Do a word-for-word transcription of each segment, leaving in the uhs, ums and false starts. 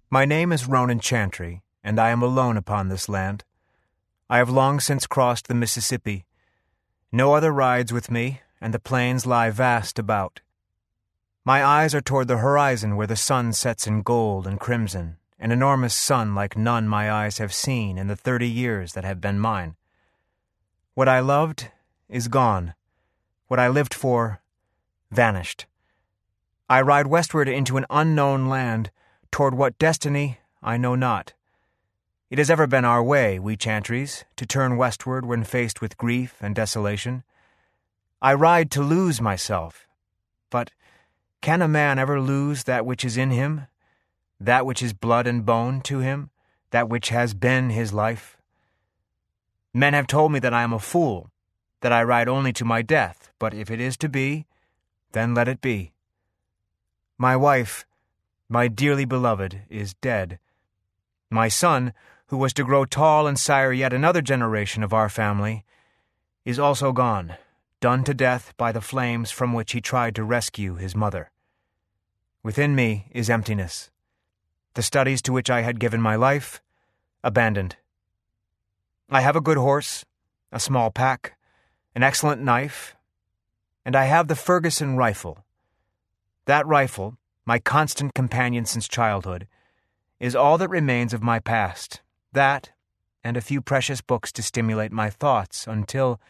My name is Ronan Chantry, and I am alone upon this land. I have long since crossed the Mississippi. No other rides with me, and the plains lie vast about. My eyes are toward the horizon where the sun sets in gold and crimson, an enormous sun like none my eyes have seen in the thirty years that have been mine. What I loved is gone. What I lived for, vanished. I ride westward into an unknown land, toward what destiny I know not. It has ever been our way, we Chantrys, to turn westward when faced with grief and desolation. I ride to lose myself. But can a man ever lose that which is in him, that which is blood and bone to him, that which has been his life? Men have told me that I am a fool, that I ride only to my death, but if it is to be, then let it be. My wife, my dearly beloved, is dead. My son, who was to grow tall and sire yet another generation of our family, is also gone, done to death by the flames from which he tried to rescue his mother. Within me is emptiness. The studies to which I had given my life, abandoned. I have a good horse, a small pack, an excellent knife, and I have the Ferguson rifle. That rifle, my constant companion since childhood, is all that remains of my past. That, and a few precious books to stimulate my thoughts until...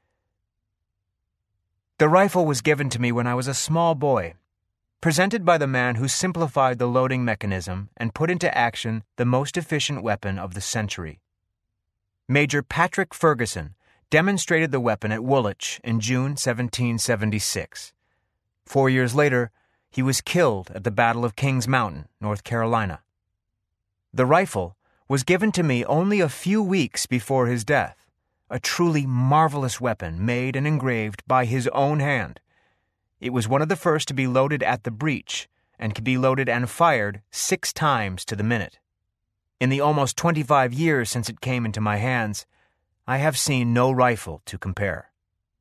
The rifle was given to me when I was a small boy, presented by the man who simplified the loading mechanism and put into action the most efficient weapon of the century. Major Patrick Ferguson demonstrated the weapon at Woolwich in June seventeen seventy-six. Four years later, he was killed at the Battle of Kings Mountain, North Carolina. The rifle was given to me only a few weeks before his death, a truly marvelous weapon made and engraved by his own hand. It was one of the first to be loaded at the breech and could be loaded and fired six times to the minute. In the almost twenty-five years since it came into my hands, I have seen no rifle to compare.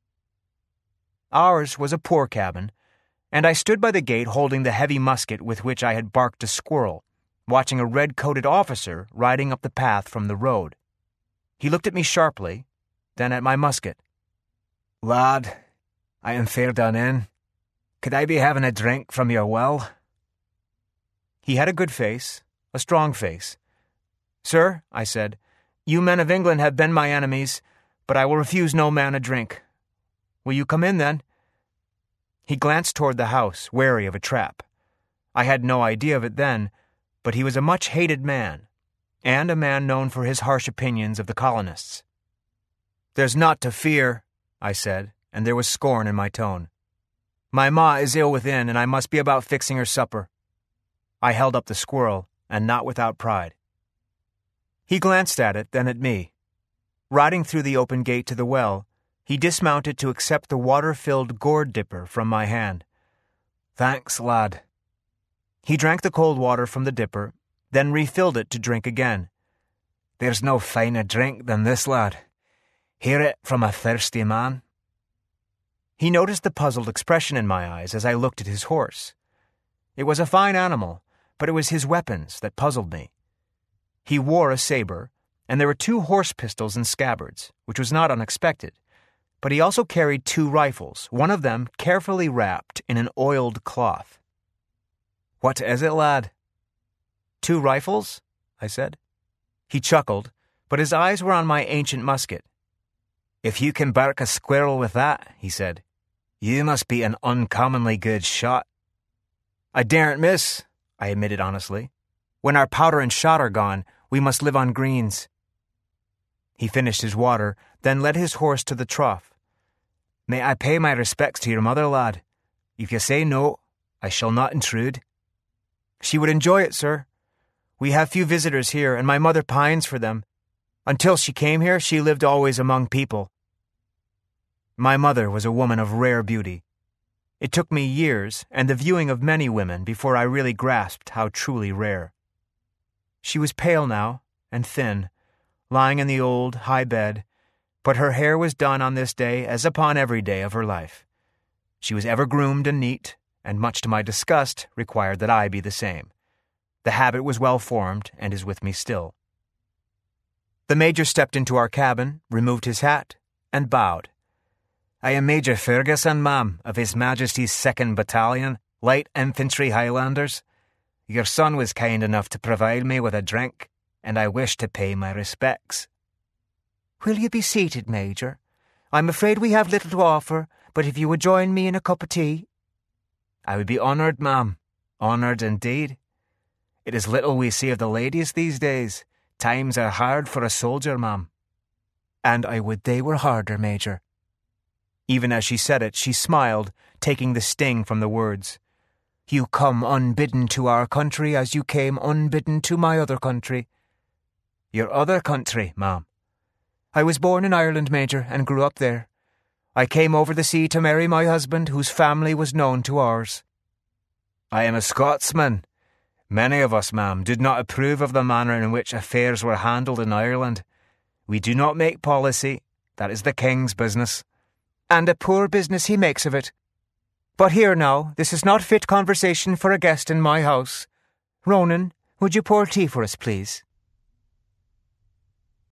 Ours was a poor cabin, and I stood by the gate holding the heavy musket with which I had barked a squirrel, watching a red-coated officer riding up the path from the road. He looked at me sharply, then at my musket. "Lad, I am fair done in. Could I be having a drink from your well?" He had a good face, a strong face. "Sir," I said, "you men of England have been my enemies, but I will refuse no man a drink. Will you come in, then?" He glanced toward the house, wary of a trap. I had no idea of it then, but he was a much-hated man, and a man known for his harsh opinions of the colonists. "There's naught to fear," I said, and there was scorn in my tone. "My ma is ill within, and I must be about fixing her supper." I held up the squirrel, and not without pride. He glanced at it, then at me. Riding through the open gate to the well, he dismounted to accept the water-filled gourd dipper from my hand. "Thanks, lad." He drank the cold water from the dipper, then refilled it to drink again. "There's no finer drink than this, lad. Hear it from a thirsty man." He noticed the puzzled expression in my eyes as I looked at his horse. It was a fine animal, but it was his weapons that puzzled me. He wore a saber, and there were two horse pistols in scabbards, which was not unexpected, but he also carried two rifles, one of them carefully wrapped in an oiled cloth. "What is it, lad?" "Two rifles?" I said. He chuckled, but his eyes were on my ancient musket. "If you can bark a squirrel with that," he said, "you must be an uncommonly good shot." "I daren't miss," I admitted honestly. "When our powder and shot are gone, we must live on greens." He finished his water, then led his horse to the trough. "May I pay my respects to your mother, lad? If you say no, I shall not intrude." "She would enjoy it, sir. We have few visitors here, and my mother pines for them. Until she came here, she lived always among people." My mother was a woman of rare beauty. It took me years and the viewing of many women before I really grasped how truly rare. She was pale now and thin, lying in the old, high bed, but her hair was done on this day as upon every day of her life. She was ever groomed and neat, and much to my disgust required that I be the same. The habit was well formed and is with me still. The Major stepped into our cabin, removed his hat, and bowed. "I am Major Ferguson, ma'am, of His Majesty's second Battalion, Light Infantry Highlanders. Your son was kind enough to provide me with a drink, and I wish to pay my respects." "Will you be seated, Major? I'm afraid we have little to offer, but if you would join me in a cup of tea—" "I would be honoured, ma'am. Honoured indeed. It is little we see of the ladies these days. Times are hard for a soldier, ma'am." "And I would they were harder, Major." Even as she said it, she smiled, taking the sting from the words. "You come unbidden to our country as you came unbidden to my other country." "Your other country, ma'am?" "I was born in Ireland, Major, and grew up there. I came over the sea to marry my husband, whose family was known to ours." "I am a Scotsman. Many of us, ma'am, did not approve of the manner in which affairs were handled in Ireland. We do not make policy. That is the King's business." "And a poor business he makes of it. But here now, this is not fit conversation for a guest in my house. Ronan, would you pour tea for us, please?"